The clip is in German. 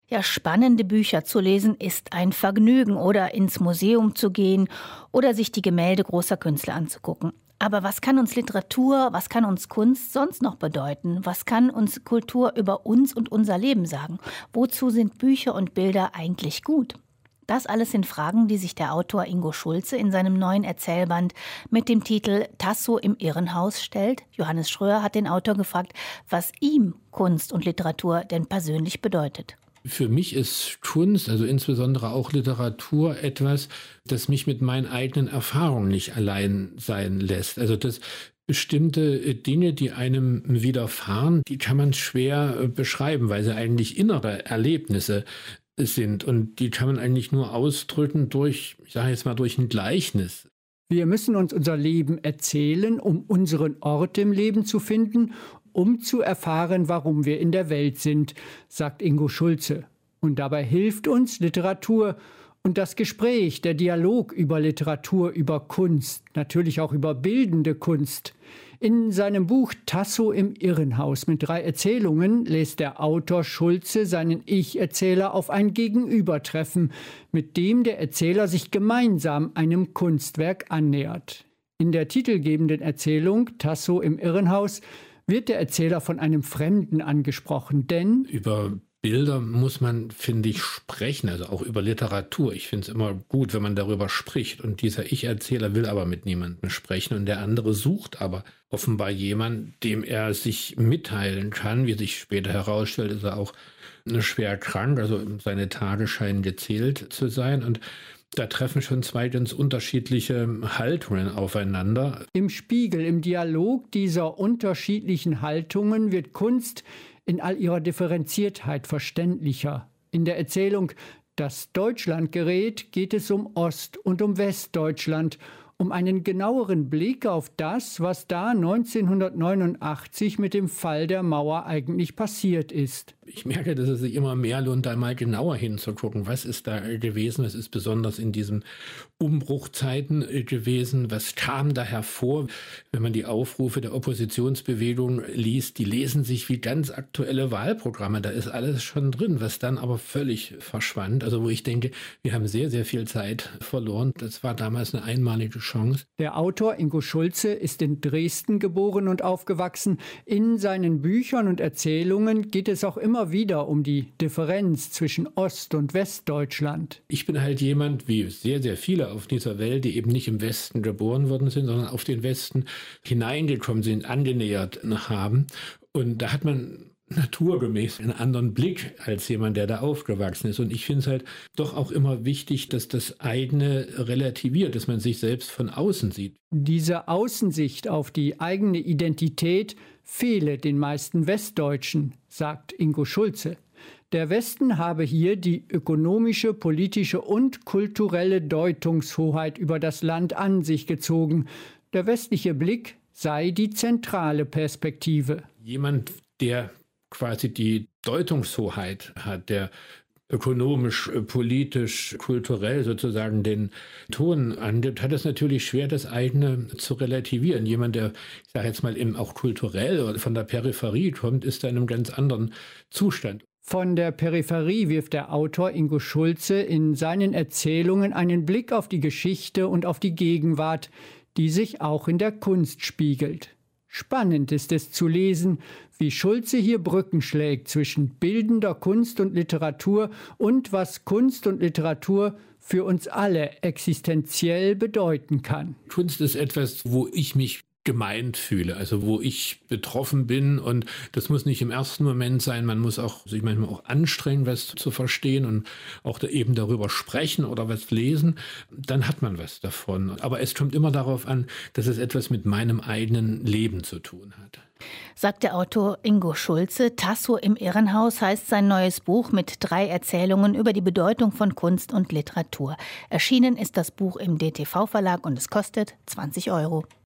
Ja, spannende Bücher zu lesen ist ein Vergnügen oder ins Museum zu gehen oder sich die Gemälde großer Künstler anzugucken. Aber was kann uns Literatur, was kann uns Kunst sonst noch bedeuten? Was kann uns Kultur über uns und unser Leben sagen? Wozu sind Bücher und Bilder eigentlich gut? Das alles sind Fragen, die sich der Autor Ingo Schulze in seinem neuen Erzählband mit dem Titel Tasso im Irrenhaus stellt. Johannes Schröer hat den Autor gefragt, was ihm Kunst und Literatur denn persönlich bedeutet. Für mich ist Kunst, also insbesondere auch Literatur, etwas, das mich mit meinen eigenen Erfahrungen nicht allein sein lässt. Also das bestimmte Dinge, die einem widerfahren, die kann man schwer beschreiben, weil sie eigentlich innere Erlebnisse sind. Und die kann man eigentlich nur ausdrücken durch, ich sage jetzt mal, durch ein Gleichnis. Wir müssen uns unser Leben erzählen, um unseren Ort im Leben zu finden, um zu erfahren, warum wir in der Welt sind, sagt Ingo Schulze. Und dabei hilft uns Literatur und das Gespräch, der Dialog über Literatur, über Kunst, natürlich auch über bildende Kunst. In seinem Buch Tasso im Irrenhaus mit 3 Erzählungen lässt der Autor Schulze seinen Ich-Erzähler auf ein Gegenüber treffen, mit dem der Erzähler sich gemeinsam einem Kunstwerk annähert. In der titelgebenden Erzählung Tasso im Irrenhaus wird der Erzähler von einem Fremden angesprochen, denn über Bilder muss man, finde ich, sprechen, also auch über Literatur. Ich finde es immer gut, wenn man darüber spricht. Und dieser Ich-Erzähler will aber mit niemandem sprechen und der andere sucht aber offenbar jemanden, dem er sich mitteilen kann. Wie sich später herausstellt, ist er auch schwer krank, also seine Tage scheinen gezählt zu sein. Und da treffen schon 2 ganz unterschiedliche Haltungen aufeinander. Im Spiegel, im Dialog dieser unterschiedlichen Haltungen wird Kunst in all ihrer Differenziertheit verständlicher. In der Erzählung Das Deutschlandgerät geht es um Ost- und um Westdeutschland, um einen genaueren Blick auf das, was da 1989 mit dem Fall der Mauer eigentlich passiert ist. Ich merke, dass es sich immer mehr lohnt, da mal genauer hinzugucken. Was ist da gewesen? Was ist besonders in diesen Umbruchzeiten gewesen? Was kam da hervor? Wenn man die Aufrufe der Oppositionsbewegung liest, die lesen sich wie ganz aktuelle Wahlprogramme. Da ist alles schon drin, was dann aber völlig verschwand. Also wo ich denke, wir haben sehr, sehr viel Zeit verloren. Das war damals eine einmalige Chance. Der Autor Ingo Schulze ist in Dresden geboren und aufgewachsen. In seinen Büchern und Erzählungen geht es auch immer wieder um die Differenz zwischen Ost- und Westdeutschland. Ich bin halt jemand, wie sehr, sehr viele auf dieser Welt, die eben nicht im Westen geboren worden sind, sondern auf den Westen hineingekommen sind, angenähert haben. Und da hat man naturgemäß einen anderen Blick als jemand, der da aufgewachsen ist. Und ich finde es halt doch auch immer wichtig, dass das eigene relativiert, dass man sich selbst von außen sieht. Diese Außensicht auf die eigene Identität fehle den meisten Westdeutschen, sagt Ingo Schulze. Der Westen habe hier die ökonomische, politische und kulturelle Deutungshoheit über das Land an sich gezogen. Der westliche Blick sei die zentrale Perspektive. Jemand, der quasi die Deutungshoheit hat, der ökonomisch, politisch, kulturell sozusagen den Ton angibt, hat es natürlich schwer, das eigene zu relativieren. Jemand, der, ich sage jetzt mal, eben auch kulturell oder von der Peripherie kommt, ist da in einem ganz anderen Zustand. Von der Peripherie wirft der Autor Ingo Schulze in seinen Erzählungen einen Blick auf die Geschichte und auf die Gegenwart, die sich auch in der Kunst spiegelt. Spannend ist es zu lesen, wie Schulze hier Brücken schlägt zwischen bildender Kunst und Literatur und was Kunst und Literatur für uns alle existenziell bedeuten kann. Kunst ist etwas, wo ich mich gemeint fühle, also wo ich betroffen bin, und das muss nicht im ersten Moment sein, man muss auch sich manchmal auch anstrengen, was zu verstehen und auch da eben darüber sprechen oder was lesen, dann hat man was davon. Aber es kommt immer darauf an, dass es etwas mit meinem eigenen Leben zu tun hat. Sagt der Autor Ingo Schulze. Tasso im Irrenhaus heißt sein neues Buch mit 3 Erzählungen über die Bedeutung von Kunst und Literatur. Erschienen ist das Buch im DTV-Verlag und es kostet 20 €.